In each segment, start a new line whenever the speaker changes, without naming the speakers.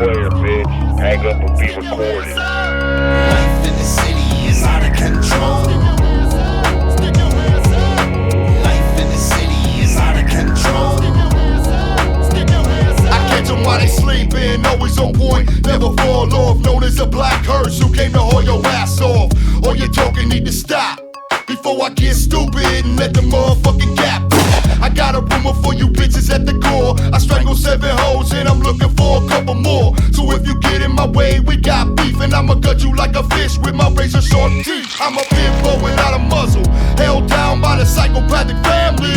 player, bitch. Hang up and be recorded.
Life in the city is out of control. Life in the city is out of control. I catch them while they sleeping, always on point, never fall off. Known as a black hearse who came to haul your ass off. All your talking need to stop before I get stupid and let the motherfucking gap. I got a rumor for you bitches at the core. I strangled 7 hoes and I'm looking for a couple more. So if you get in my way, we got beef, and I'ma gut you like a fish with my razor sharp teeth. I'm a pit bull without a muzzle, held down by the psychopathic family.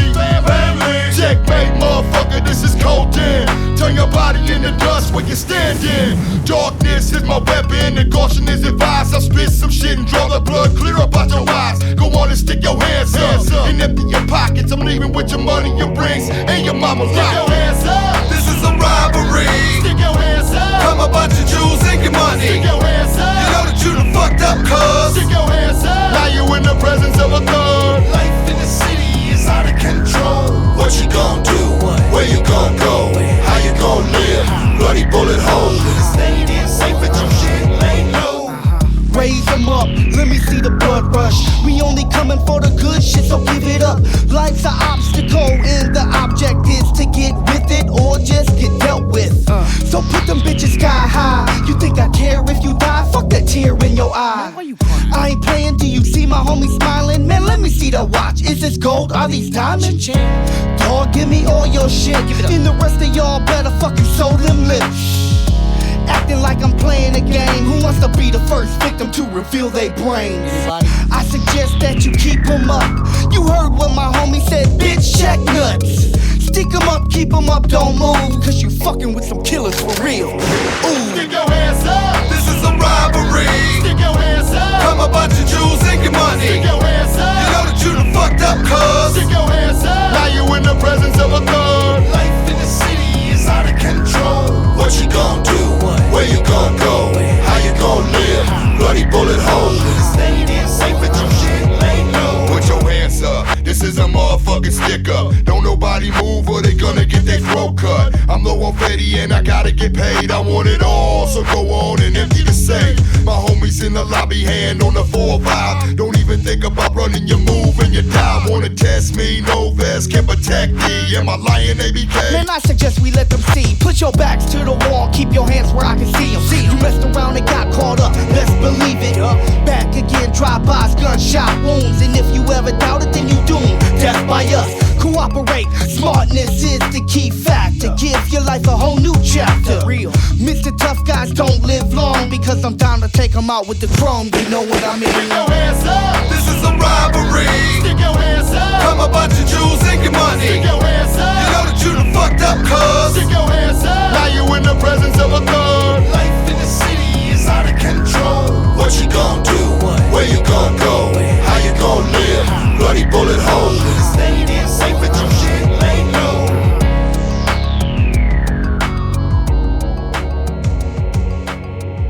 Checkmate, motherfucker, this is codeine. Turn your body into dust when you're standing. Darkness is my weapon and caution is advised. I spit some shit and draw the blood clear up out your eyes. Go on and stick your hands up and empty your pockets. I'm leaving with your money, your rings, and your mama's lock. Stick your hands up. This is a robbery. Stick your hands up. Come a bunch of Jews and get money. Stick your hands up. You know that you done fucked up, cuz. Stick your hands up. Now you in the presence of a thug. Life in the city is out of control. What you gon' do? Where you gon' go? How you gon' live? Bloody bullet holes. Stayed in safe at your shit, lay low.
Raise them up, let me see the blood rush. We only coming for the good shit, so give it up. Life's an obstacle and the object is to get with it or just get dealt with. So put them bitches sky high. You think I care if you die? Fuck that tear in your eye. I ain't playing, do you see my homie smiling? Man, let me see the watch. Is this gold? Are these diamonds? Dog, give me all your shit. And the rest of y'all better fucking sew them lips. Acting like I'm playing a game. Who wants to be the first victim to reveal their brains? I suggest that you keep them up. You heard what my homie said, bitch, check nuts. Stick them up, keep them up, don't move, cause you fucking with some killers for real. Ooh.
Stick your hands up. This is a robbery. Stick your hands up. Come a bunch of Jews and get money. Stick your hands up. You know that you done fucked up, cuz. Stick your hands up. Now you in the presence of a thug. Life in the city is out of control. What you gon' do? Where you gon' go? How you gon' live? Bloody bullet holes. Stayed in safe at your shit, lay low. Put your hands up. This is a motherfucking stick up. Don't nobody move or they gonna get their throat cut. I'm low on Fetty and I gotta get paid. I want it all, so go on and empty the safe. My homies in the lobby, hand on the 4-5. Don't even think about running your move and your die. Wanna test me? No vest can protect me. Am I lying, ABK?
Man, I suggest we let them see. Put your backs to the wall, keep your hands where I can see them. You messed around and got caught up, best believe it. Back again, drive-bys, gunshot wounds. And if you ever doubt it, then you doomed. Death by us, cooperate. Smartness is the key factor. Give your life a whole new chapter. Real Mr. Tough Guys don't live long, because I'm down to take them out with the chrome. You know what I mean?
Stick your hands up. This is a robbery. Stick your hands up. Come a bunch of Jews and get money. Stick your hands up. You know that you done fucked